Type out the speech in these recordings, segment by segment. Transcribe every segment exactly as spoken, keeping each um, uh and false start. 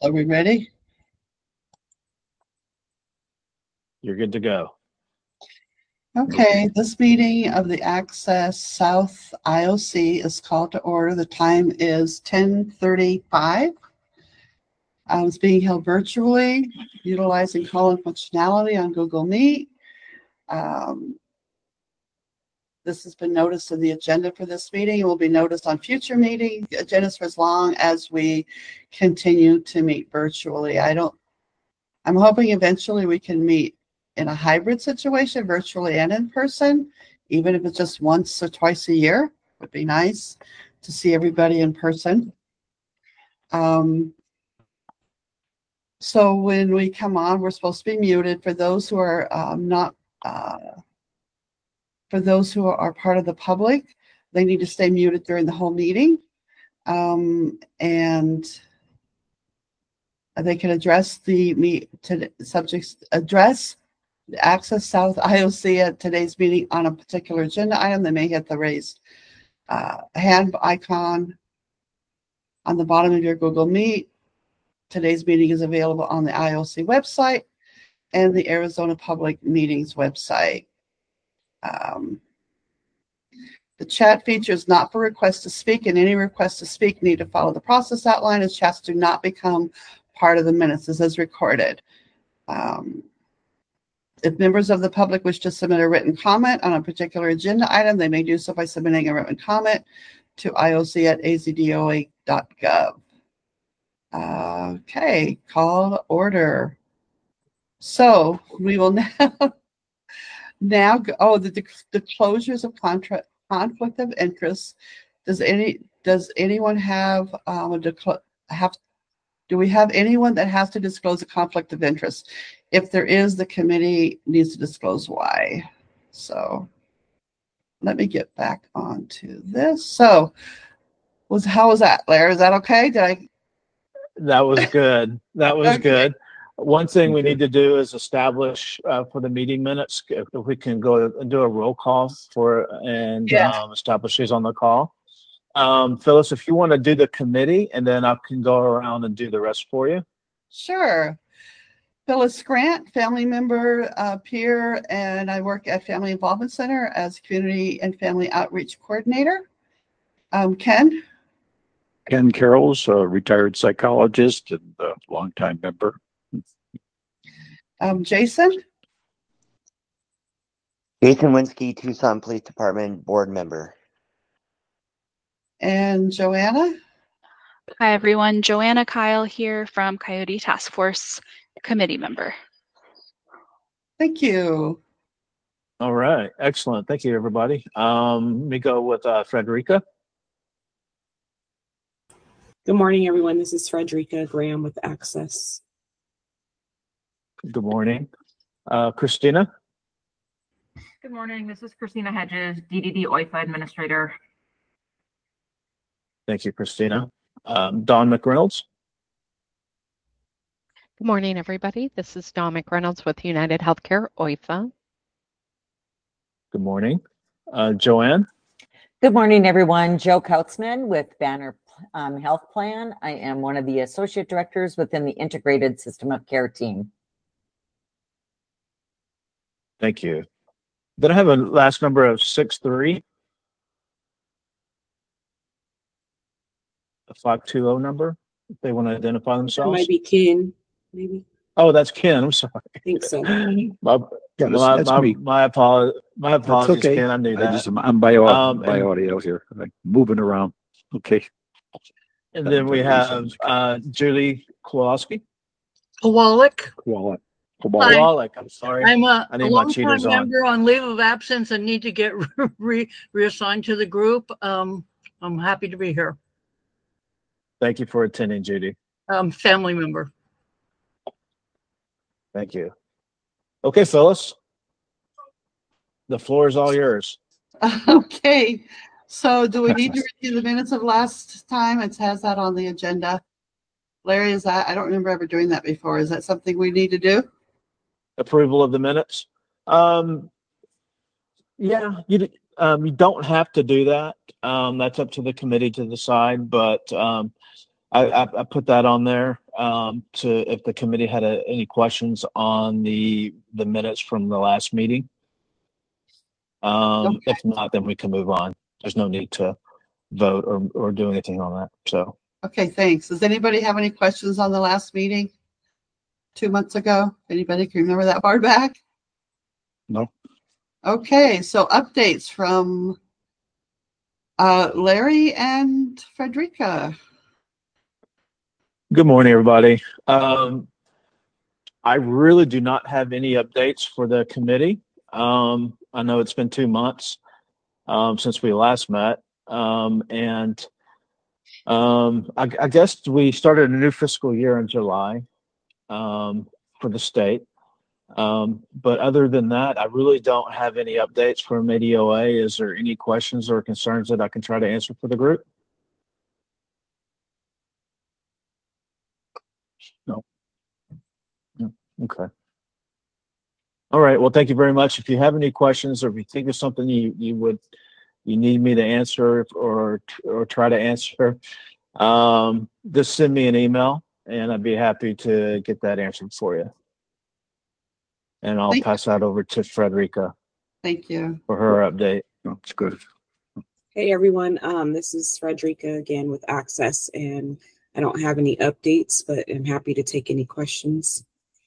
Are we ready? You're good to go. Okay, this meeting of the Access South I O C is called to order. The time is ten thirty-five. Um, it's being held virtually, utilizing call-in functionality on Google Meet. Um, this has been noticed in the agenda for this meeting. It will be noticed on future meeting agendas for as long as we continue to meet virtually. I don't, I'm hoping eventually we can meet in a hybrid situation, virtually and in person, even if it's just once or twice a year. Would be nice to see everybody in person. Um, so when we come on, we're supposed to be muted. For those who are um, not, uh, for those who are part of the public, they need to stay muted during the whole meeting. Um, and they can address the meet to subjects, address Access South I O C at today's meeting on a particular agenda item. They may hit the raised uh, hand icon on the bottom of your Google Meet. Today's meeting is available on the I O C website and the Arizona Public Meetings website. Um, the chat feature is not for requests to speak, and any requests to speak need to follow the process outlined, as chats do not become part of the minutes. This is recorded. Um, If members of the public wish to submit a written comment on a particular agenda item, they may do so by submitting a written comment to I O C at a z d o a dot gov. Okay, call to order. So we will now, now go, oh, the, the closures of contract, conflict of interest. Does any, does anyone have, um, a have, do we have anyone that has to disclose a conflict of interest? If there is, the committee needs to disclose why. So let me get back onto this. So was how was that, Larry? Is that okay? Did I? That was good. That was Okay. good. One thing we need to do is establish uh, for the meeting minutes, if, if we can go and do a roll call for and Yeah. um, establish who's on the call. Um, Phyllis, if you want to do the committee, and then I can go around and do the rest for you. Sure. Phyllis Grant, family member, uh, peer, and I work at Family Involvement Center as Community and Family Outreach Coordinator. Um, Ken? Ken Carroll's a retired psychologist and a longtime member. Um, Jason? Jason Winsky, Tucson Police Department board member. And Joanna? Hi, everyone. Joanna Kyle here from Coyote Task Force, committee member. Thank you. All right. Excellent. Thank you, everybody. Um, let me go with uh, Frederica. Good morning, everyone. This is Frederica Graham with Access. Good morning. Uh, Christina. Good morning. This is Christina Hedges, D D D O I F A administrator. Thank you, Christina. Um, Dawn McReynolds. Good morning, everybody. This is Dawn McReynolds with United Healthcare O I F A. Good morning. Uh, Joanne. Good morning, everyone. Joe Kautzman with Banner um, Health Plan. I am one of the associate directors within the Integrated System of Care team. Thank you. Then I have a last number of six three. A five two zero number, if they want to identify themselves. That might be Ken, maybe. Oh, that's Ken. I'm sorry. I think so. my, Yeah, that's, my, that's my, me. my, apolo my apologies, okay. Ken. I knew that. I just, I'm by, um, by and, audio here, like moving around. Okay. And then we have uh, Julie Kowalski. Kowalik. Kowalik. Kowalik. I'm sorry. I'm a, I need a my cheaters long-time on. member on leave of absence and need to get re reassigned to the group. Um, I'm happy to be here. Thank you for attending, Judy. Um, family member. Thank you. Okay, Phyllis. The floor is all yours. Okay. So do we need to review the minutes of last time? It has that on the agenda. Larry, is that, I don't remember ever doing that before. Is that something we need to do? Approval of the minutes. Um, yeah, you, um, you don't have to do that. Um, that's up to the committee to decide, but um, I, I, I put that on there um, to if the committee had a, any questions on the the minutes from the last meeting. Um, Okay. If not, then we can move on. There's no need to vote or, or do anything on that. So, Okay, thanks. Does anybody have any questions on the last meeting two months ago? Anybody can remember that far back? No. Okay, so updates from uh, Larry and Frederica. good morning, everybody. Um, I really do not have any updates for the committee. Um, I know it's been two months um, since we last met. Um, and um, I, I guess we started a new fiscal year in July um, for the state. Um, but other than that, I really don't have any updates from A D O A. Is there any questions or concerns that I can try to answer for the group? No. No. Okay. All right. Well, thank you very much. If you have any questions or if you think of something you, you would you need me to answer or or try to answer, um, just send me an email and I'd be happy to get that answered for you. And I'll Thank pass that over to Frederica Thank you. for her update. That's good. Hey everyone, um, this is Frederica again with Access, and I don't have any updates, but I'm happy to take any questions.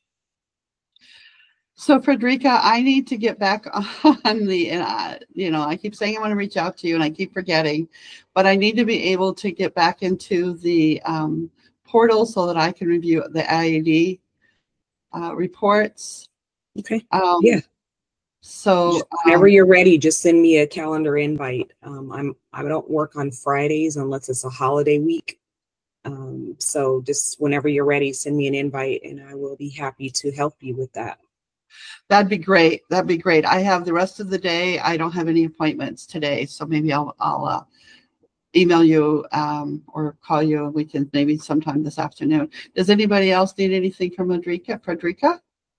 So Frederica, I need to get back on the, and I, you know, I keep saying I want to reach out to you and I keep forgetting, but I need to be able to get back into the um, portal so that I can review the I A D uh, reports. Okay. Um, Yeah. So Whenever um, you're ready, just send me a calendar invite. Um, I'm I don't work on Fridays unless it's a holiday week. Um, so just whenever you're ready, send me an invite, and I will be happy to help you with that. that'd be great. That'd be great. I have the rest of the day. I don't have any appointments today, so maybe I'll I'll uh, email you um, or call you, and we can maybe sometime this afternoon. Does anybody else need anything from Frederica? Frederica?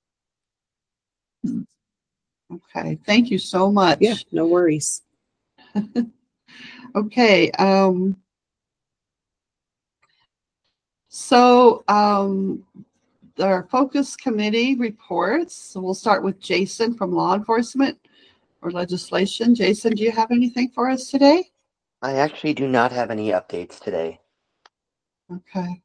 Okay, thank you so much. Yeah, no worries. Okay. Um, so um, our focus committee reports. So we'll start with Jason from law enforcement or legislation. Jason, do you have anything for us today? I actually do not have any updates today. Okay.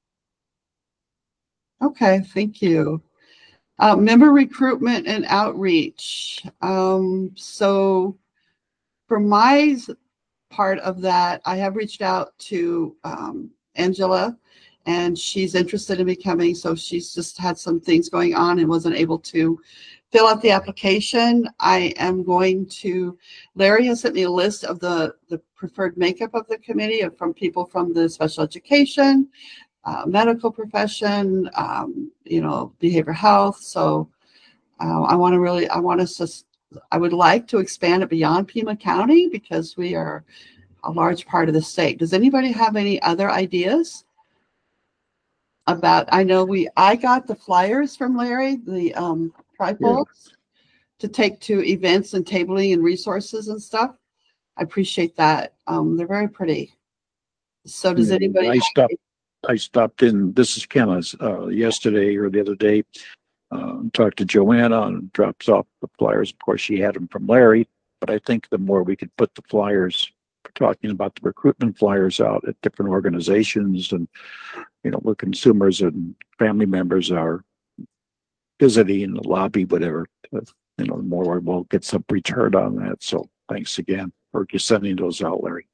Okay, thank you. Uh, member recruitment and outreach. Um, so for my part of that, I have reached out to um, Angela, and she's interested in becoming, so she's just had some things going on and wasn't able to fill out the application. I am going to, Larry has sent me a list of the, the preferred makeup of the committee of, from people from the special education, uh, medical profession, um, you know, behavioral health. So uh, I want to really, I want us to, I would like to expand it beyond Pima County because we are a large part of the state. Does anybody have any other ideas about, I know we, I got the flyers from Larry, the um, trifolds yeah. to take to events and tabling and resources and stuff. I appreciate that. Um, they're very pretty. So does yeah, anybody? I stopped, I stopped in, this is Kenna's, uh, yesterday or the other day, uh, talked to Joanna and drops off the flyers. Of course, she had them from Larry, but I think the more we could put the flyers, talking about the recruitment flyers out at different organizations and, you know, where consumers and family members are visiting in the lobby, whatever, you know, the more we'll get some return on that. So thanks again for just sending those out, Larry.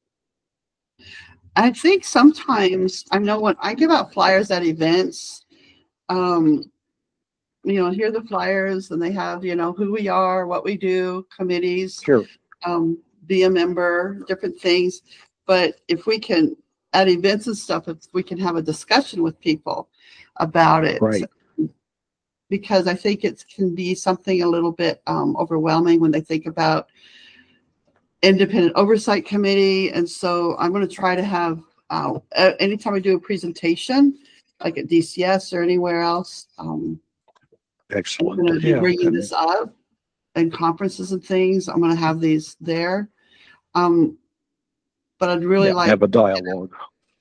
I think sometimes, I know when I give out flyers at events, um, you know, hear the flyers and they have, you know, who we are, what we do, committees, sure. um, be a member, different things. But if we can, at events and stuff, if we can have a discussion with people about it. Right. Because I think it can be something a little bit um, overwhelming when they think about independent oversight committee. And so I'm going to try to have, uh, anytime I do a presentation, like at D C S or anywhere else, um, excellent. I'm going to be yeah, bringing and, this up in conferences and things. I'm going to have these there. Um, but I'd really yeah, like have a dialogue.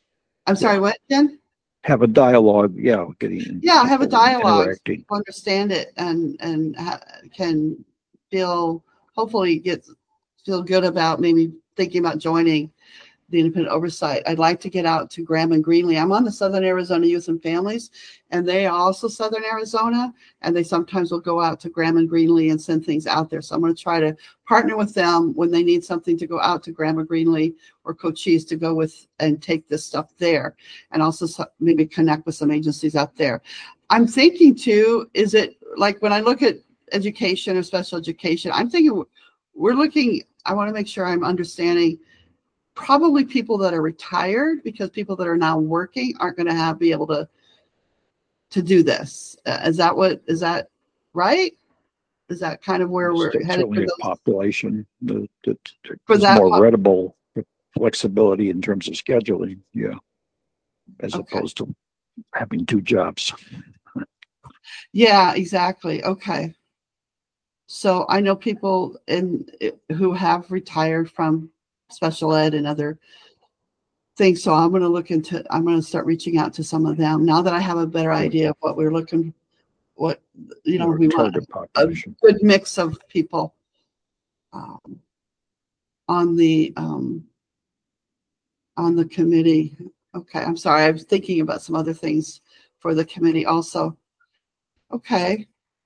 I'm sorry, what, Jen? Have a dialogue, yeah, getting. Yeah, have a people dialogue, interacting. people understand it and, and ha- can feel, hopefully get, feel good about maybe thinking about joining the independent oversight. I'd like to get out to Graham and Greenlee. I'm on the Southern Arizona Youth and Families, and they are also Southern Arizona, and they sometimes will go out to Graham and Greenlee and send things out there. So I'm going to try to partner with them when they need something to go out to Graham and Greenlee or Cochise to go with and take this stuff there, and also so- maybe connect with some agencies out there. I'm thinking too, is it like when I look at education or special education, I'm thinking we're looking, I want to make sure I'm understanding probably people that are retired, because people that are now working aren't going to have be able to to do this. Uh, is that what is that right? Is that kind of where we're Still headed for certainly a those, population that, that for is that? more pop- readable flexibility in terms of scheduling, yeah, as Okay. opposed to having two jobs. Yeah, exactly. Okay. So I know people in who have retired from special ed and other things. So I'm going to look into, I'm going to start reaching out to some of them now that I have a better idea of what we're looking, what, you know, Our we want target a population. good mix of people um, on the, um, on the committee. Okay. I'm sorry. I was thinking about some other things for the committee also. Okay.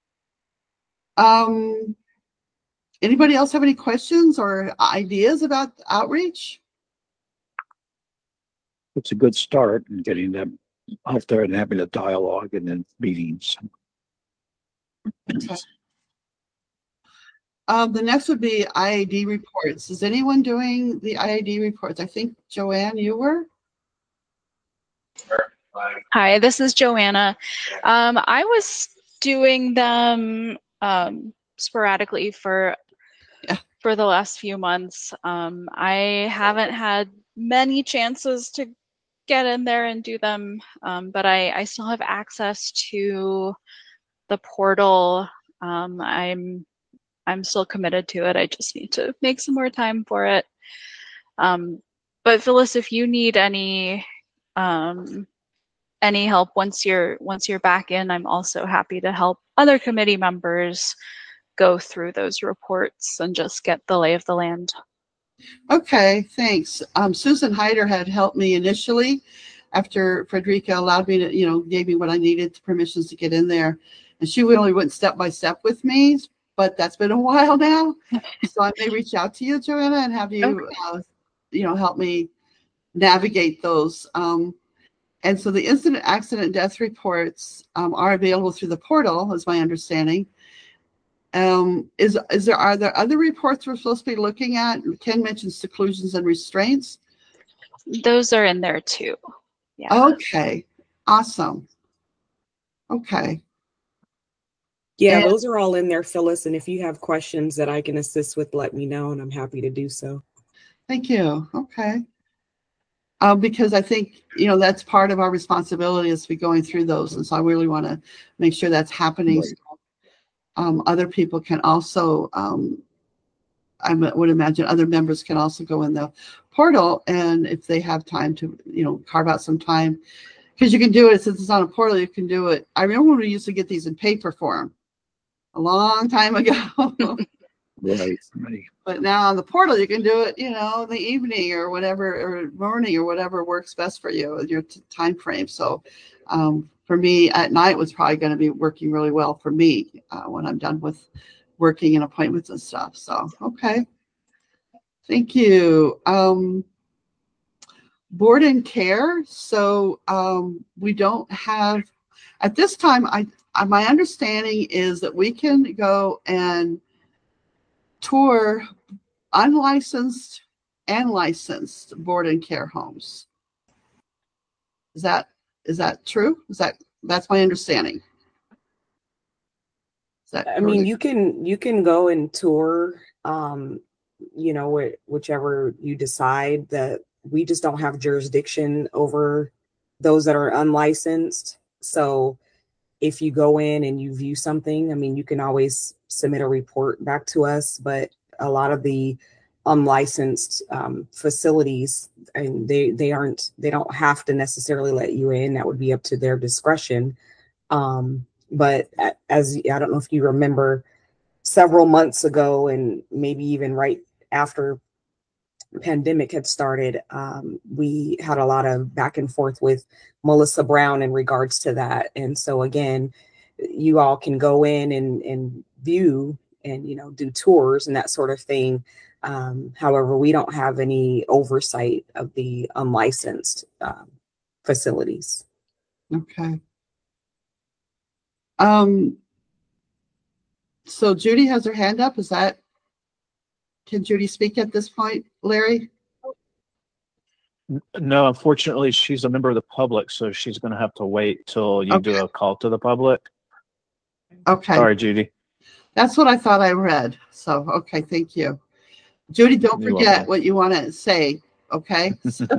Um, anybody else have any questions or ideas about outreach? It's a good start in getting them out there and having a dialogue and then meetings. Okay. Um, the next would be I A D reports. Is anyone doing the I A D reports? I think Joanne, you were? Hi, this is Joanna. Um, I was doing them um, sporadically for Yeah. for the last few months. Um, I haven't had many chances to get in there and do them, um, but I, I still have access to the portal. Um, I'm I'm still committed to it. I just need to make some more time for it. Um, but Phyllis, if you need any um, any help once you're once you're back in, I'm also happy to help other committee members go through those reports and just get the lay of the land. Okay, thanks. Um, Susan Hyder had helped me initially after Frederica allowed me to, you know, gave me what I needed, permissions to get in there. And she really went step by step with me, but that's been a while now. So I may reach out to you, Joanna, and have you, Okay. uh, you know, help me navigate those. Um, and so the incident, accident, death reports um, are available through the portal, is my understanding. Um, is is there are there other reports we're supposed to be looking at? Ken mentioned seclusions and restraints. Those are in there too. Yeah. Okay, awesome. Okay, Yeah, and those are all in there, Phyllis. And if you have questions that I can assist with, let me know, and I'm happy to do so. thank you. Okay, um, because I think you know that's part of our responsibility is to be going through those, and so I really want to make sure that's happening. Right. So, um, other people can also. Um, I would imagine other members can also go in the portal, and if they have time to, you know, carve out some time, because you can do it since it's on a portal. You can do it. I remember when we used to get these in paper form a long time ago, Right. Right. but now on the portal you can do it, you know, in the evening or whatever, or morning or whatever works best for you, your t- time frame. So, um, for me, at night was probably going to be working really well for me uh, when I'm done with working and appointments and stuff. So, okay. Thank you. Um, board and care. So um, we don't have, at this time, I, I my understanding is that we can go and tour unlicensed and licensed board and care homes. Is that is that true? Is that that's my understanding? Is that I correct? mean, you can you can go and tour, um, you know, wh- whichever you decide. That we just don't have jurisdiction over those that are unlicensed. So if you go in and you view something, I mean, you can always submit a report back to us. But a lot of the unlicensed um, facilities, and they they aren't they don't have to necessarily let you in. That would be up to their discretion. Um, but as I don't know if you remember, several months ago, and maybe even right after the pandemic had started, um, we had a lot of back and forth with Melissa Brown in regards to that. And so again, you all can go in and, and view and, you know, do tours and that sort of thing. Um, however, we don't have any oversight of the unlicensed um, facilities. Okay. Um, so Judy has her hand up. Is that, can Judy speak at this point, Larry? No, unfortunately, she's a member of the public, so she's going to have to wait till you Okay. do a call to the public. Okay. Sorry, Judy. That's what I thought I read. So, okay, thank you. Judy, don't You're forget welcome. what you want to say, okay?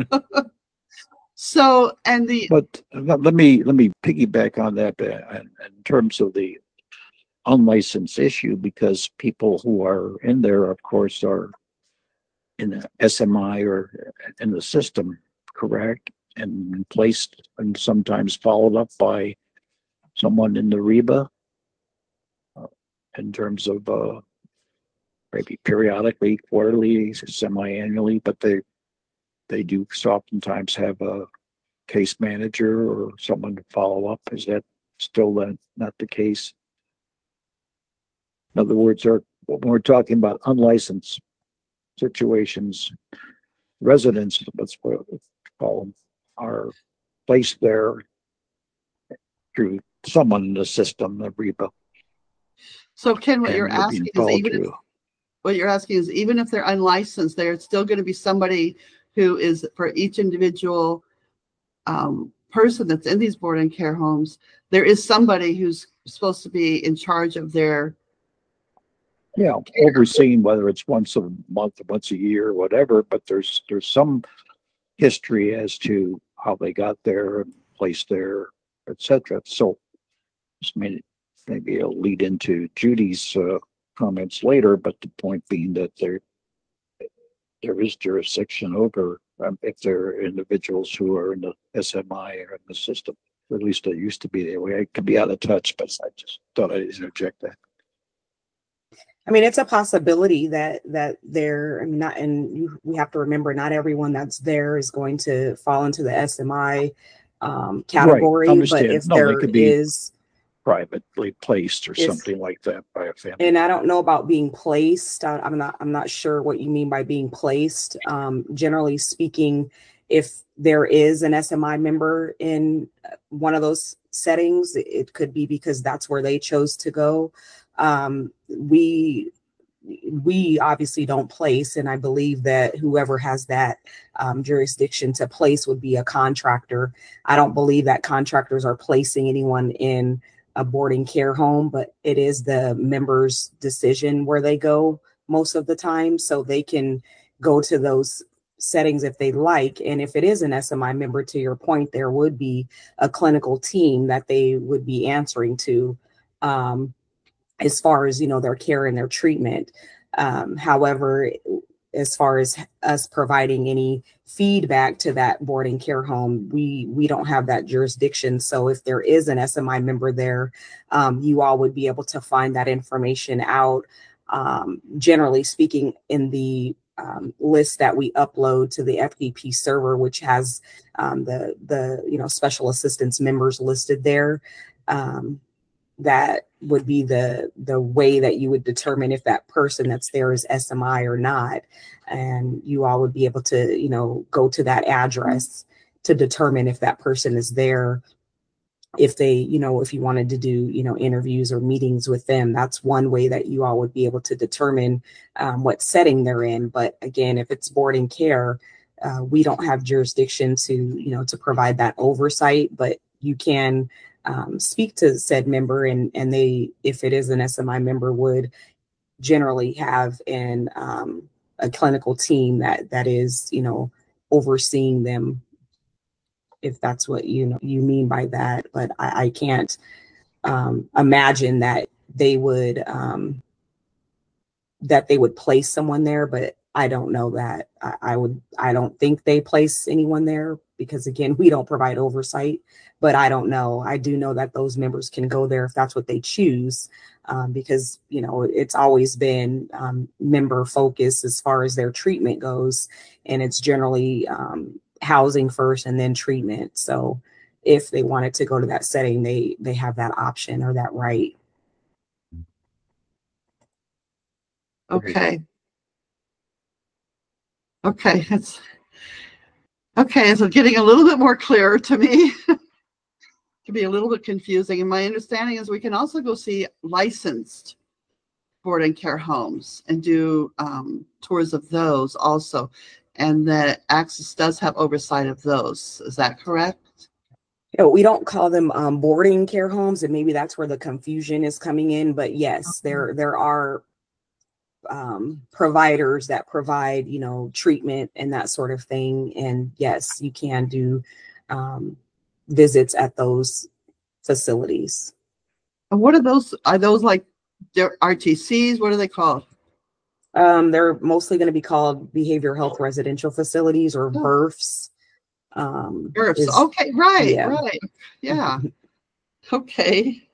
So, and the, But let let me, let me piggyback on that uh, in, in terms of the unlicensed issue, because people who are in there, of course, are in the S M I or in the system, correct? And placed and sometimes followed up by someone in the REBA uh, in terms of uh, maybe periodically, quarterly, semi-annually, but they they do oftentimes have a case manager or someone to follow up. Is that still the, not the case? In other words, are, when we're talking about unlicensed situations, residents, that's what we call them, are placed there through someone in the system, the REBA, so Ken, what you're and they're being asking is followed even if, through. what you're asking is even if they're unlicensed, there's still going to be somebody who is for each individual um, person that's in these board and care homes. There is somebody who's supposed to be in charge of their, Yeah, overseeing whether it's once a month, once a year, or whatever, but there's there's some history as to how they got there and placed there, et cetera. So this may, maybe it'll lead into Judy's uh, comments later, but the point being that there there is jurisdiction over um, if there are individuals who are in the S M I or in the system. Or at least it used to be that way. I could be out of touch, but I just thought I'd interject that. I mean, it's a possibility that that there. I mean, not, and you, we have to remember, not everyone that's there is going to fall into the S M I um, category. Right, But understand. if No, they there could be is privately placed or if something like that by a family. and I don't know about being placed. I, I'm not. I'm not sure what you mean by being placed. Um, generally speaking, if there is an S M I member in one of those settings, it could be because that's where they chose to go. Um, we we obviously don't place, and I believe that whoever has that um, jurisdiction to place would be a contractor. I don't believe that contractors are placing anyone in a boarding care home, but it is the member's decision where they go most of the time, so they can go to those settings if they like. And if it is an S M I member, to your point, there would be a clinical team that they would be answering to um, as far as, you know, their care and their treatment. Um, however, as far as us providing any feedback to that boarding care home, we we don't have that jurisdiction. So if there is an S M I member there, um, you all would be able to find that information out. Um, generally speaking, in the um, list that we upload to the F D P server, which has um, the the you know special assistance members listed there. Um, that would be the the way that you would determine if that person that's there is S M I or not. And you all would be able to, you know, go to that address to determine if that person is there. If they, you know, if you wanted to do, you know, interviews or meetings with them, that's one way that you all would be able to determine um, what setting they're in. But again, if it's boarding care, uh, we don't have jurisdiction to, you know, to provide that oversight, but you can um, speak to said member, and and they, if it is an S M I member, would generally have an um, a clinical team that that is, you know, overseeing them, if that's what you know you mean by that. But I, I can't um, imagine that they would um, that they would place someone there. But I don't know that. I, I would, I don't think they place anyone there because again, we don't provide oversight, but I don't know. I do know that those members can go there if that's what they choose. Um, because, you know, it's always been um, member focused as far as their treatment goes. And it's generally um, housing first and then treatment. So if they wanted to go to that setting, they, they have that option or that right. Okay. Okay, it's okay. So getting a little bit more clear to me. Can be a little bit confusing. And my understanding is we can also go see licensed board and care homes and do um, tours of those also. And that Access does have oversight of those. Is that correct? You know, we don't call them um, boarding care homes, and maybe that's where the confusion is coming in. But yes, okay. there there are um, providers that provide, you know, treatment and that sort of thing. And yes, you can do um, visits at those facilities. And what are those? Are those like they're R T Cs? What are they called? Um, they're mostly going to be called behavioral health residential facilities or Oh. B R Fs. Um, B R Fs. is, okay, right, yeah. right. Yeah. Okay.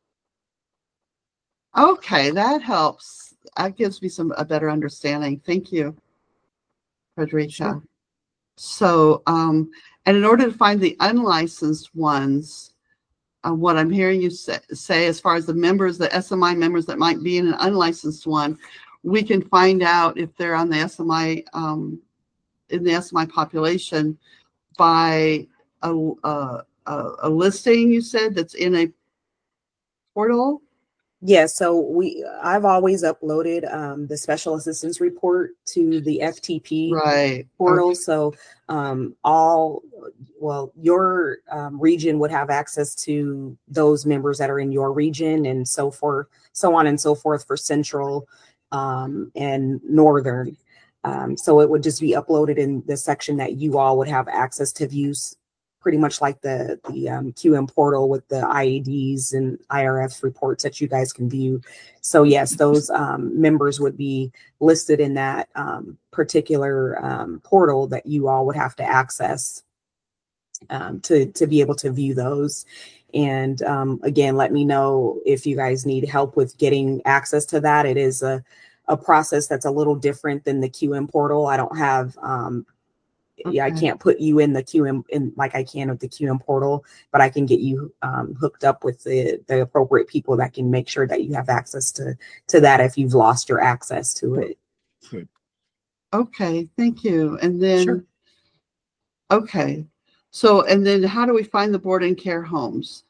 Okay, that helps. That gives me some a better understanding. Thank you, Frederica. Sure. So, um, and in order to find the unlicensed ones, uh, what I'm hearing you say, say, as far as the members, the S M I members that might be in an unlicensed one, we can find out if they're on the S M I, um, in the S M I population by a, a, a, a listing, you said, that's in a portal? Yeah, so we I've always uploaded um, the special assistance report to the F T P right. portal. Okay. So um, all, well, your um, region would have access to those members that are in your region and so forth, so on and so forth for Central um, and Northern. Um, so it would just be uploaded in the section that you all would have access to views, pretty much like the the um, Q M portal with the I A Ds and I R F reports that you guys can view. So yes, those um, members would be listed in that um, particular um, portal that you all would have to access um, to, to be able to view those. And um, again, let me know if you guys need help with getting access to that. It is a, a process that's a little different than the Q M portal. I don't have um, Okay. Yeah, I can't put you in the Q M in like I can with the Q M portal, but I can get you um, hooked up with the, the appropriate people that can make sure that you have access to, to that if you've lost your access to it. Good. Okay, thank you. And then, Sure. okay. So, and then how do we find the board and care homes?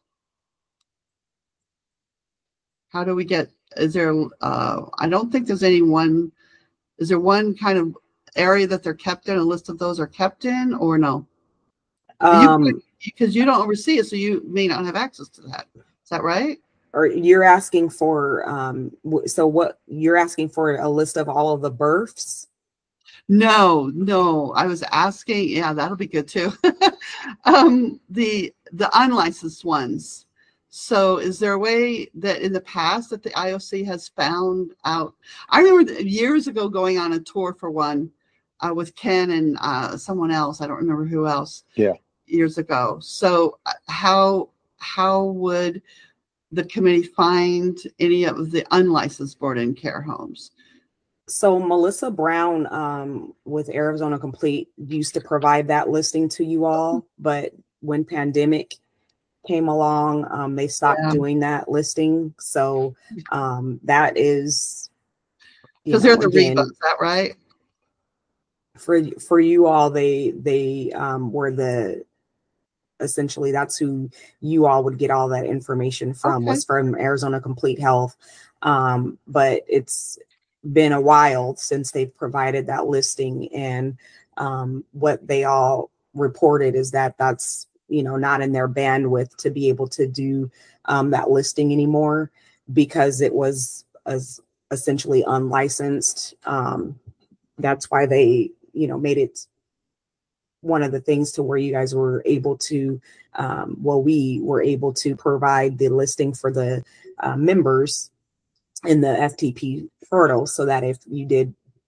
How do we get, is there, uh, I don't think there's any one, is there one kind of area that they're kept in, a list of those are kept in, or no? Um, because you, you don't oversee it, so you may not have access to that. Is that right? Or you're asking for, um, w- so what you're asking for a list of all of the B R Fs? No, no. I was asking, yeah, that'll be good too. um, the the unlicensed ones. So is there a way that in the past that the I O C has found out? I remember years ago going on a tour for one uh, with Ken and uh, someone else. I don't remember who else. Yeah. Years ago. So uh, how how would the committee find any of the unlicensed board and care homes? So Melissa Brown um, with Arizona Complete used to provide that listing to you all, but when pandemic came along, um, they stopped Yeah. doing that listing. So um, that is, because they're the again, Reba, is that right? For for you all, they they um, were the essentially that's who you all would get all that information from, Okay. was from Arizona Complete Health. Um, but it's been a while since they've provided that listing, and um, what they all reported is that that's, you know, not in their bandwidth to be able to do um, that listing anymore, because it was as essentially unlicensed. Um, that's why they, you know, made it one of the things to where you guys were able to, um, well, we were able to provide the listing for the uh, members in the F T P portal, so that if you did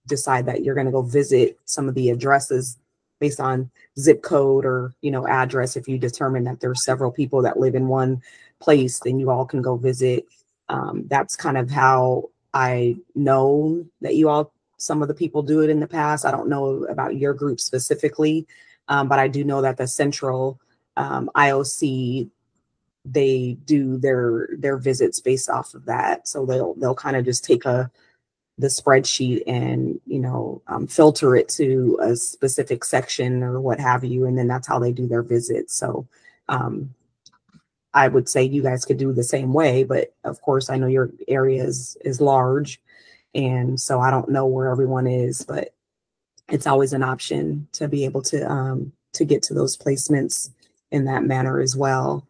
decide that you're going to go visit some of the addresses based on zip code or, you know, address. If you determine that there's several people that live in one place, then you all can go visit. Um, that's kind of how I know that you all, some of the people do it in the past. I don't know about your group specifically, um, but I do know that the central um, I O C, they do their their visits based off of that. So they'll they'll kind of just take a the spreadsheet and, you know, um, filter it to a specific section or what have you, and then that's how they do their visits. So um, I would say you guys could do the same way, but of course I know your area is is large, and so I don't know where everyone is, but it's always an option to be able to um, to get to those placements in that manner as well.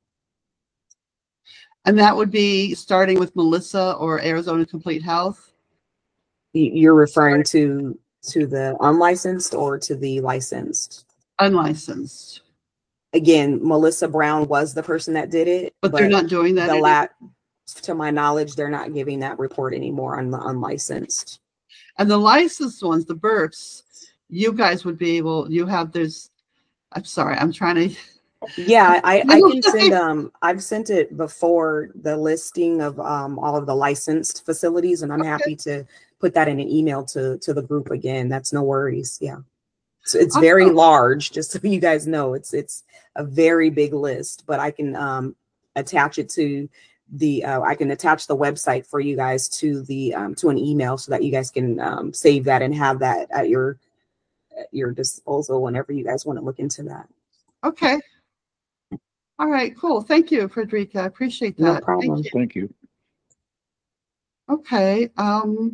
And that would be starting with Melissa or Arizona Complete Health. You're referring to to the unlicensed or to the licensed? Unlicensed. Again, Melissa Brown was the person that did it, but, but they're not doing that. The la- to my knowledge, they're not giving that report anymore on the unlicensed. And the licensed ones, the births, you guys would be able. You have there's. I'm sorry, I'm trying to. Yeah, I, I can send um I've sent it before, the listing of um all of the licensed facilities, and I'm okay. happy to put that in an email to to the group again. That's no worries. Yeah. So it's awesome. Very large, just so you guys know. It's it's a very big list, but I can um attach it to the uh, I can attach the website for you guys to the um to an email so that you guys can um save that and have that at your at your disposal whenever you guys want to look into that. Okay. All right, cool. Thank you, Frederica. I appreciate that. No problem. Thank you. Thank you. Okay. Um,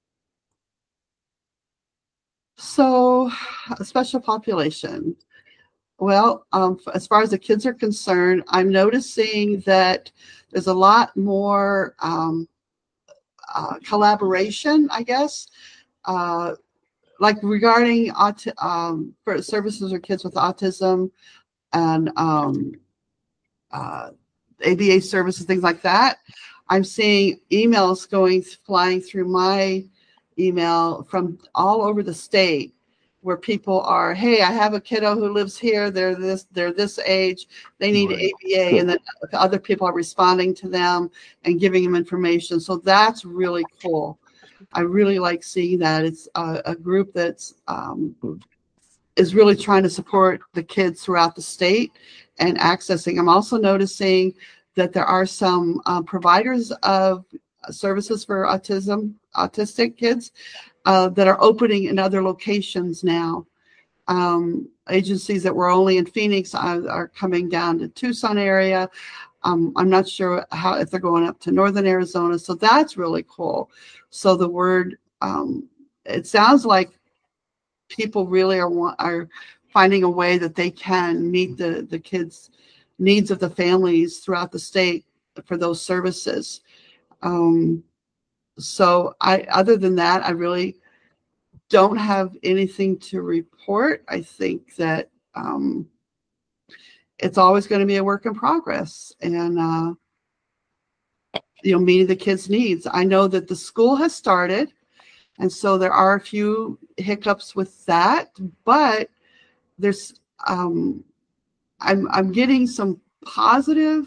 so, a special population. Well, um, as far as the kids are concerned, I'm noticing that there's a lot more um, uh, collaboration, I guess, uh, like regarding aut- um, for services for kids with autism and um, uh, A B A services, things like that. I'm seeing emails going, flying through my email from all over the state where people are, hey, I have a kiddo who lives here. They're this, they're this age. They need right. A B A. Cool. And then other people are responding to them and giving them information. So that's really cool. I really like seeing that. It's a, a group that's um, is really trying to support the kids throughout the state and accessing. I'm also noticing that there are some uh, providers of services for autism, autistic kids uh, that are opening in other locations now. Um, agencies that were only in Phoenix are, are coming down to Tucson area. Um, I'm not sure how if they're going up to northern Arizona. So that's really cool. So the word, um, it sounds like people really are are finding a way that they can meet the, the kids' needs of the families throughout the state for those services. Um, so I, other than that, I really don't have anything to report. I think that um, it's always going to be a work in progress and, uh, you know, meeting the kids' needs. I know that the school has started, and so there are a few hiccups with that, but there's, um, I'm, I'm getting some positive,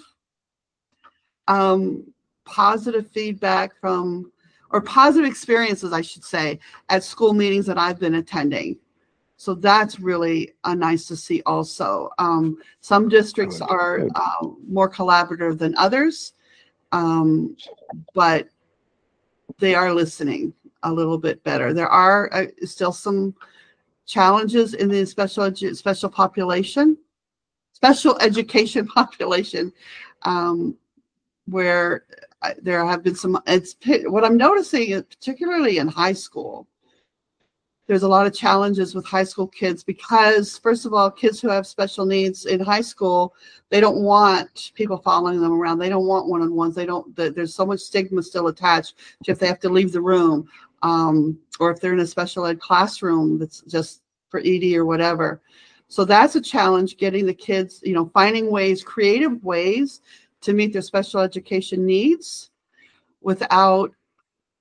um, positive feedback from, or positive experiences, I should say, at school meetings that I've been attending. So that's really uh, nice to see also. Um, some districts are uh, more collaborative than others, um, but they are listening a little bit better. There are uh, still some challenges in the special edu- special population, special education population, um, where there have been some, it's what I'm noticing is particularly in high school, there's a lot of challenges with high school kids because, first of all, kids who have special needs in high school, they don't want people following them around. They don't want one-on-ones. They don't, there's so much stigma still attached to if they have to leave the room, um, or if they're in a special ed classroom that's just for E D or whatever. So that's a challenge, getting the kids, you know, finding ways, creative ways to meet their special education needs without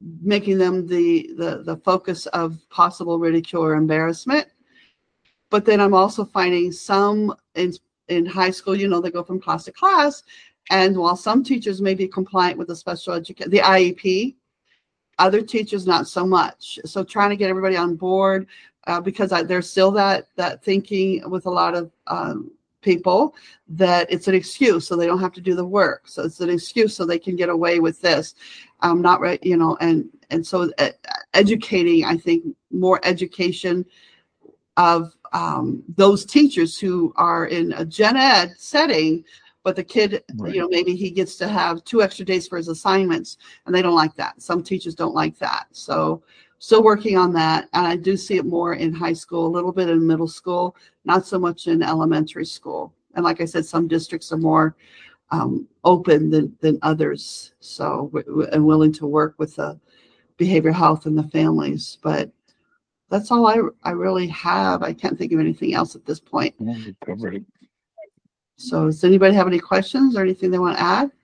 making them the, the, the focus of possible ridicule or embarrassment. But then I'm also finding some in, in high school, you know, they go from class to class. And while some teachers may be compliant with the special education, the I E P, other teachers not so much. So trying to get everybody on board, uh, because I, there's still that that thinking with a lot of um, people that it's an excuse, so they don't have to do the work. So it's an excuse so they can get away with this. Um, not right, you know, and and so uh, educating, I think more education of um, those teachers who are in a gen ed setting, but the kid, Right. you know, maybe he gets to have two extra days for his assignments, and they don't like that. Some teachers don't like that. So still working on that. And I do see it more in high school, a little bit in middle school, not so much in elementary school. And like I said, some districts are more um, open than, than others. So and willing to work with the behavioral health and the families. But that's all I, I really have. I can't think of anything else at this point. Yeah, we covered it. So does anybody have any questions or anything they want to add?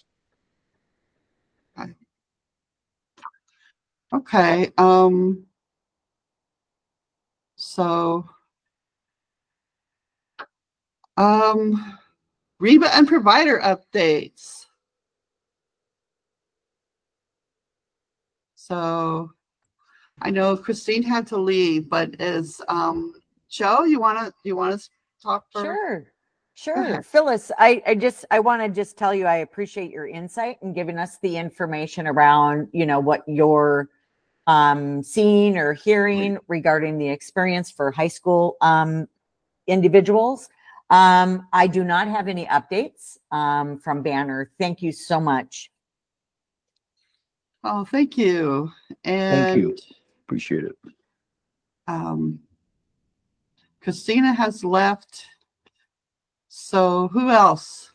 Okay. Okay. Um, so um, Reba and provider updates. So I know Christine had to leave, but is um, Joe, you want to you want to talk for? Sure. Go Sure. ahead. Phyllis, I, I just, I want to just tell you, I appreciate your insight and giving us the information around, you know, what you're um, seeing or hearing regarding the experience for high school um, individuals. Um, I do not have any updates um, from Banner. Thank you so much. Oh, thank you. And Thank you. Appreciate it. Um, Christina has left. So who else?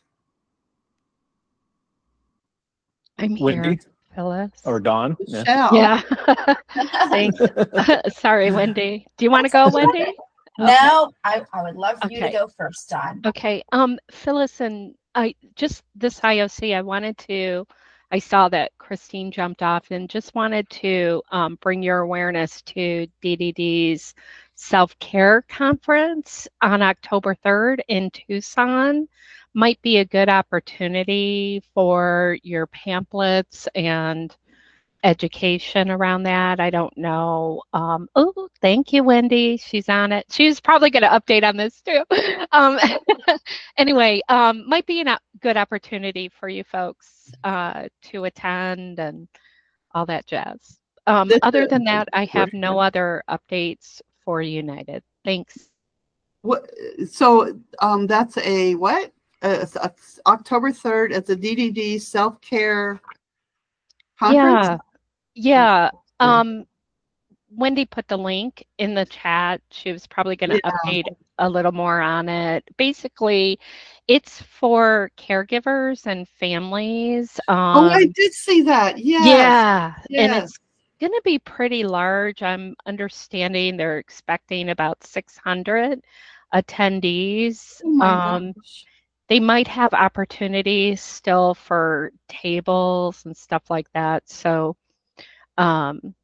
I'm Wendy here, Phyllis. or Dawn? Yeah. Michelle. Yeah. Thanks. Sorry, Wendy. Do you want to go, Wendy? No, I, I would love for you to Okay. go first, Dawn. Okay. Um, Phyllis, and I just this I O C, I wanted to, I saw that Christine jumped off and just wanted to um, bring your awareness to D D D's self-care conference on October third in Tucson. Might be a good opportunity for your pamphlets and education around that. I don't know. Um, oh, thank you, Wendy. She's on it. She's probably going to update on this too. Um, anyway, um, might be a op- good opportunity for you folks uh, to attend and all that jazz. Um, This other is- than that, I have Great. no other updates for United. Thanks. What? So um, that's a what? Uh, it's, uh, October third at the D D D self care conference. Yeah, yeah. Um, Wendy put the link in the chat. She was probably going to Yeah. update a little more on it. Basically, it's for caregivers and families. Oh, I Um, did see that. Yes. yeah, and Yes. it's going to be pretty large. I'm understanding they're expecting about six hundred attendees. Oh my Um, gosh. they might have opportunities still for tables and stuff like that. So, um,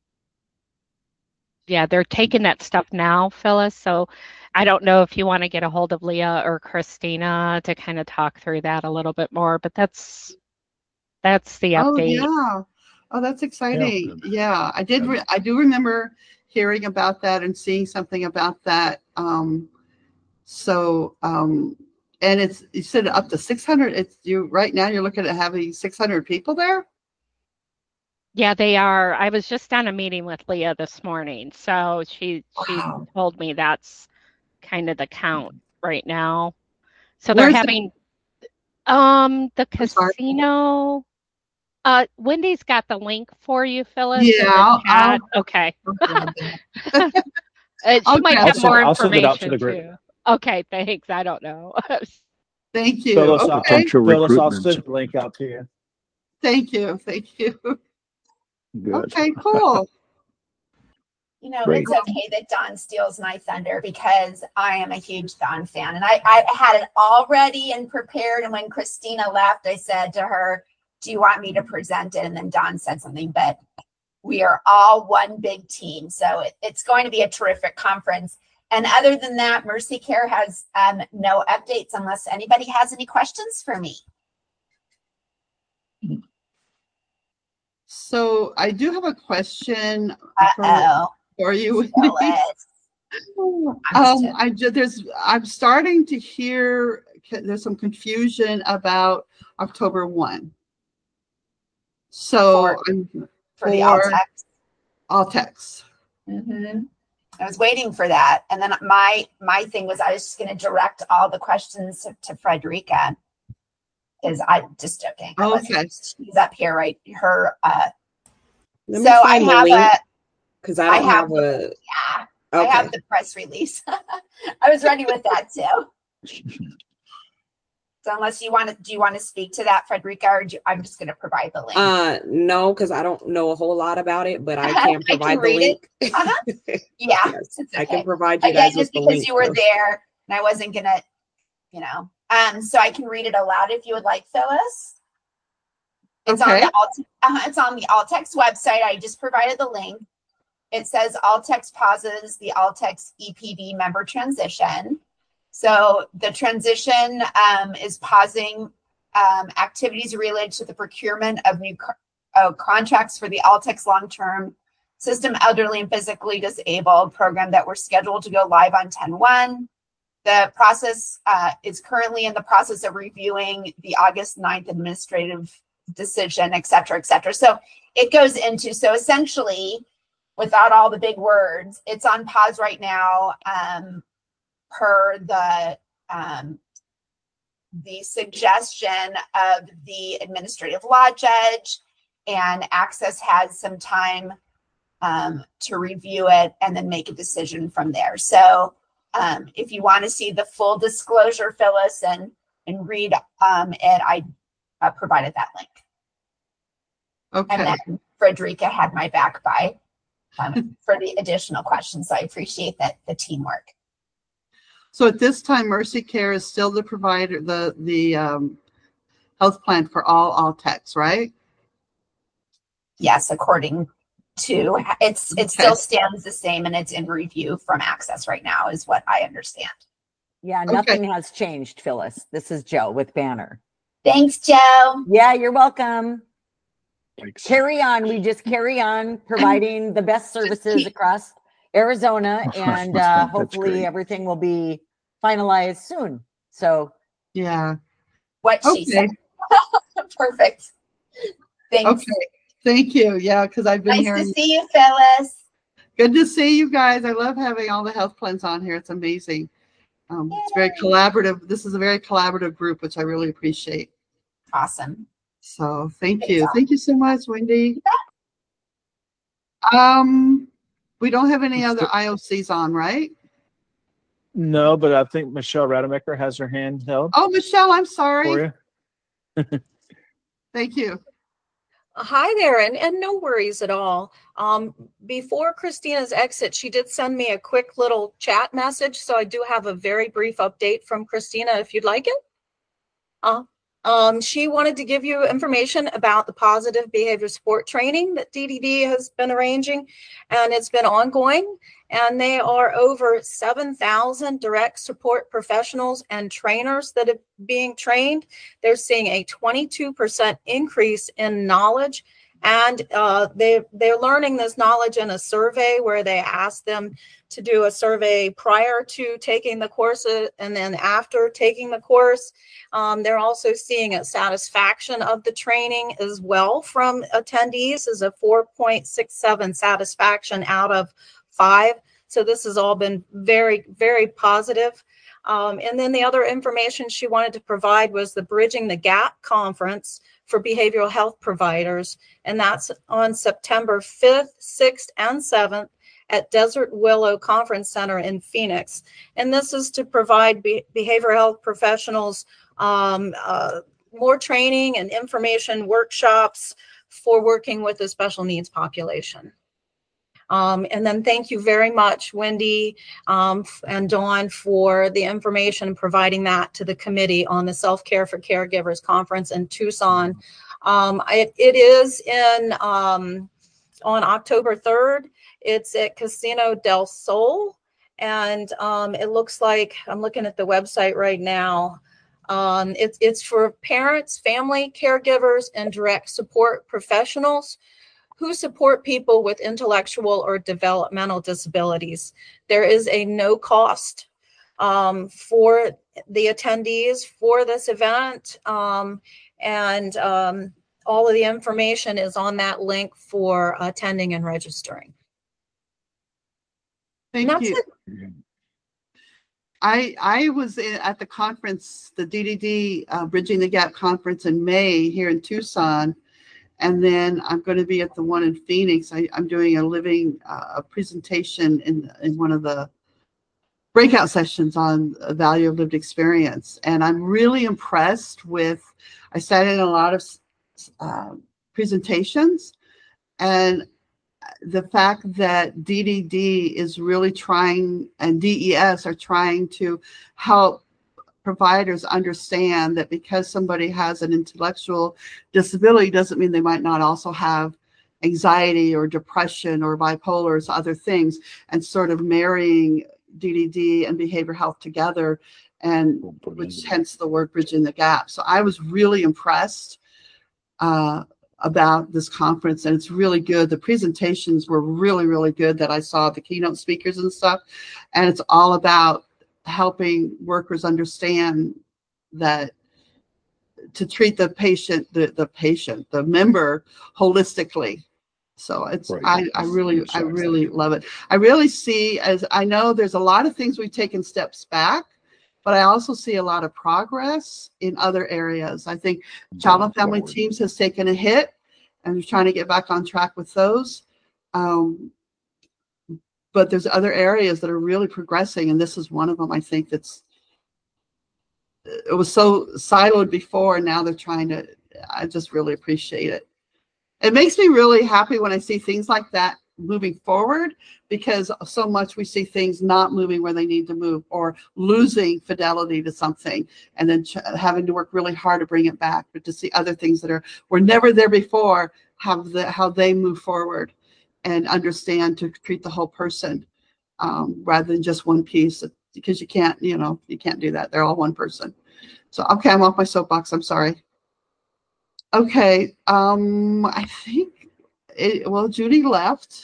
yeah, they're taking that stuff now, Phyllis. So I don't know if you want to get a hold of Leah or Christina to kind of talk through that a little bit more, but that's that's the Oh update. yeah. Oh, that's exciting. good. Yeah, I did. Good. Re- I do remember hearing about that and seeing something about that. Um, so, um, and it's you said up to six hundred. It's you right now. You're looking at having six hundred people there. Yeah, they are. I was just on a meeting with Leah this morning, so she she Wow. told me that's kind of the count right now. So they're Where's the- having um the I'm sorry. casino. Uh, Wendy's got the link for you, Phyllis, in Yeah, the I'll- chat. Okay. I'll- Uh, she I'll might grab have it. more I'll send it out to information the group. too. Okay, thanks. I don't know. Thank you. Phyllis, I'll- Okay. Potential Phyllis, I'll recruitment. send the link out to you. Thank you. Thank you. Good. Okay. Cool. You know, Great. it's okay that Dawn steals my thunder because I am a huge Dawn fan. And I, I had it all ready and prepared. And when Christina left, I said to her, do you want me to present it? And then Dawn said something, but we are all one big team. So it, it's going to be a terrific conference. And other than that, Mercy Care has um, no updates unless anybody has any questions for me. So I do have a question Uh-oh. for, for you. I'm um, I just, there's, I'm starting to hear there's some confusion about October first. So for, I'm for, for the Altex. Altex. Mm-hmm. I was waiting for that, and then my my thing was I was just going to direct all the questions to, to Frederica, because I'm just joking. I okay, she's up here, right? Her. Uh, Let so I have a because I don't I have, have a yeah. okay. I have the press release. I was ready with that too. So unless you want to, do you want to speak to that, Frederica, or do, I'm just going to provide the link? Uh, no, because I don't know a whole lot about it, but I can provide I can the link. Uh-huh. Yeah, yes, it's okay. I can provide you Again, guys just with the because link. you were though. there, and I wasn't gonna, you know. Um, so I can read it aloud if you would like, Phyllis. It's okay. on the Alt, uh, it's on the Altex website. I just provided the link. It says Altex pauses the Altex E P D member transition. So the transition um, is pausing um, activities related to the procurement of new uh, contracts for the Altex long-term system elderly and physically disabled program that were scheduled to go live on ten one. The process uh, is currently in the process of reviewing the August ninth administrative decision, et cetera, et cetera. So it goes into, so essentially, without all the big words, it's on pause right now. Um, per the um, the suggestion of the administrative law judge, and Access has some time um, to review it and then make a decision from there. So um, if you want to see the full disclosure, Phyllis, and and read um, it, I uh, provided that link. Okay. And then Frederica had my back by um, for the additional questions. So I appreciate that the teamwork. So at this time, Mercy Care is still the provider, the the um, health plan for all Altex, right? Yes, according to it's it okay. still stands the same, and it's in review from Access right now, is what I understand. Yeah, nothing okay. has changed, Phyllis. This is Joe with Banner. Thanks, Joe. Yeah, you're welcome. Thanks. Carry on. We just carry on providing the best services across Arizona, and uh, hopefully everything will be finalized soon. So, yeah. What she okay. said. Perfect. Thanks. Okay. Thank you. Yeah, because I've been nice hearing. Nice to see you, Phyllis. Good to see you guys. I love having all the health plans on here. It's amazing. Um, it's very collaborative. This is a very collaborative group, which I really appreciate. Awesome. So thank you. Thank you so much, Wendy. Um, we don't have any other I O Cs on, right? No, but I think Michelle Rademacher has her hand held. Oh, Michelle, I'm sorry. For you. Thank you. Hi there, and, and no worries at all. Um, before Christina's exit, she did send me a quick little chat message, so I do have a very brief update from Christina if you'd like it. Uh, um, she wanted to give you information about the positive behavior support training that D D D has been arranging, and it's been ongoing, and they are over seven thousand direct support professionals and trainers that are being trained. They're seeing a twenty-two percent increase in knowledge, and uh, they, they're learning this knowledge in a survey where they ask them to do a survey prior to taking the course and then after taking the course. Um, they're also seeing a satisfaction of the training as well from attendees is a four point six seven satisfaction out of five. So this has all been very, very positive. Um, and then the other information she wanted to provide was the Bridging the Gap conference for behavioral health providers. And that's on September fifth, sixth, and seventh at Desert Willow Conference Center in Phoenix. And this is to provide be- behavioral health professionals um, uh, more training and information workshops for working with the special needs population. Um, and then thank you very much, Wendy um, and Dawn, for the information and providing that to the committee on the Self-Care for Caregivers Conference in Tucson. Um, it, it is in um, on October third. It's at Casino del Sol. And um, it looks like, I'm looking at the website right now. Um, it's, it's for parents, family, caregivers, and direct support professionals who support people with intellectual or developmental disabilities. There is a no cost um, for the attendees for this event. Um, and um, all of the information is on that link for attending and registering. Thank And that's you. it. I I was in, at the conference, the D D D uh, Bridging the Gap conference in May here in Tucson, and then I'm going to be at the one in Phoenix. I, I'm doing a living uh, a presentation in in one of the breakout sessions on the value of lived experience, and I'm really impressed with. I sat in a lot of uh, presentations, and the fact that D D D is really trying, and D E S are trying to help providers understand that because somebody has an intellectual disability doesn't mean they might not also have anxiety or depression or bipolar or other things, and sort of marrying D D D and behavioral health together, and which hence the word bridging the gap. So I was really impressed uh, about this conference, and it's really good. The presentations were really, really good that I saw, the keynote speakers and stuff, and it's all about helping workers understand that to treat the patient, the, the patient, the member holistically. So it's, right. I, I really, I really love it. I really see, as I know there's a lot of things we've taken steps back, but I also see a lot of progress in other areas. I think Child and Family Teams has taken a hit, and we're trying to get back on track with those. Um, but there's other areas that are really progressing, and this is one of them, I think, that's, it was so siloed before, and now they're trying to, I just really appreciate it. It makes me really happy when I see things like that moving forward, because so much we see things not moving where they need to move, or losing fidelity to something and then ch- having to work really hard to bring it back. But to see other things that are were never there before, have the how they move forward and understand to treat the whole person um, rather than just one piece, because you can't, you know, you can't do that. They're all one person. So, okay, I'm off my soapbox. I'm sorry. Okay, um, I think, it, well, Judy left.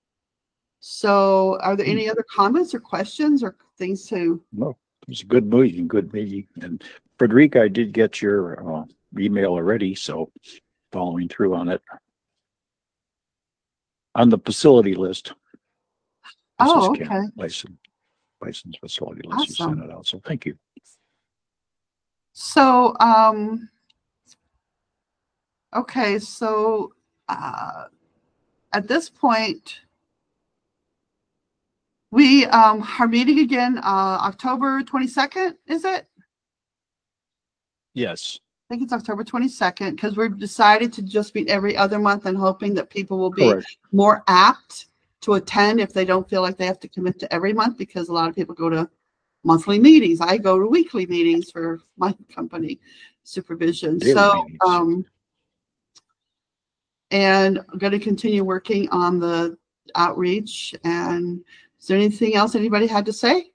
So are there any other comments or questions or things to? No, it was a good meeting, good meeting. And Frederica, I did get your uh, email already, so following through on it. On the facility list. Oh, okay. License, license facility list. Awesome. You sent it out, so thank you. So, um, okay, so uh, at this point, we um, are meeting again uh, October twenty-second, is it? Yes. I think it's October twenty-second, because we've decided to just meet every other month and hoping that people will be Correct. More apt to attend if they don't feel like they have to commit to every month, because a lot of people go to monthly meetings. I go to weekly meetings for my company supervision. Daily so, meetings. um, and I'm going to continue working on the outreach. And is there anything else anybody had to say?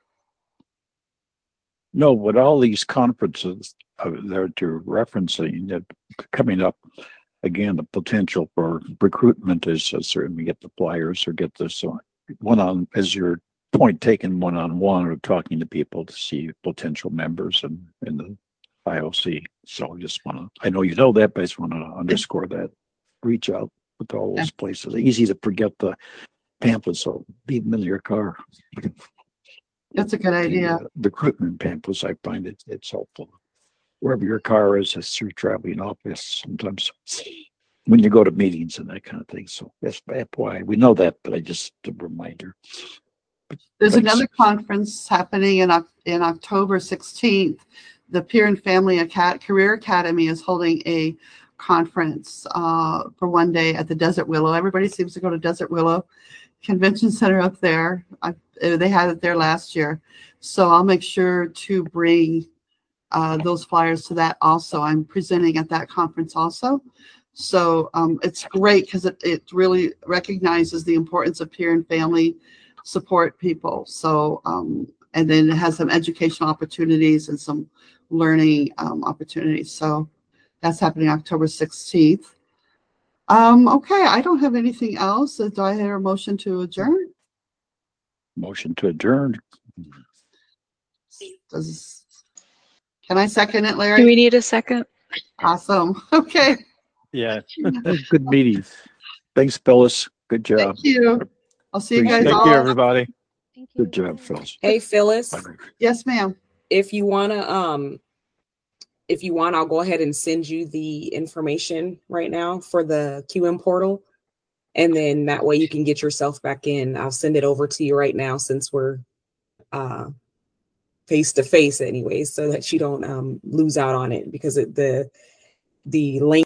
No, with all these conferences uh, that you're referencing that coming up, again, the potential for recruitment is uh, certainly get the flyers or get this uh, one on, as your point taken, one on one, or talking to people to see potential members in, in the I O C. So I just want to, I know you know that, but I just want to underscore that. Reach out with all those places. It's easy to forget the pamphlets, so leave them in your car. That's a good idea. The, uh, recruitment pamphlets, I find it it's helpful. Wherever your car is, as you're traveling office, sometimes when you go to meetings and that kind of thing. So that's why we know that, but I just a reminder. But there's thanks. Another conference happening in in October sixteenth. The Peer and Family Acad- Career Academy is holding a conference uh, for one day at the Desert Willow. Everybody seems to go to Desert Willow Convention Center up there. I, they had it there last year, so I'll make sure to bring uh, those flyers to that also. I'm presenting at that conference also. So um, it's great because it, it really recognizes the importance of peer and family support people. So, um, and then it has some educational opportunities and some learning um, opportunities. So that's happening October sixteenth. Um, okay, I don't have anything else. Do I hear a motion to adjourn? Motion to adjourn. Does, can I second it, Larry? Do we need a second? Awesome. Okay. Yeah. Good meeting. Thanks, Phyllis. Good job. Thank you. I'll see you guys Appreciate it. all. Thank you, everybody. Thank you. Good job, Phyllis. Hey, Phyllis, Yes, ma'am. if you want to, um, if you want, I'll go ahead and send you the information right now for the Q M portal. And then that way you can get yourself back in. I'll send it over to you right now since we're uh, face to face anyway, so that you don't um, lose out on it, because it, the the link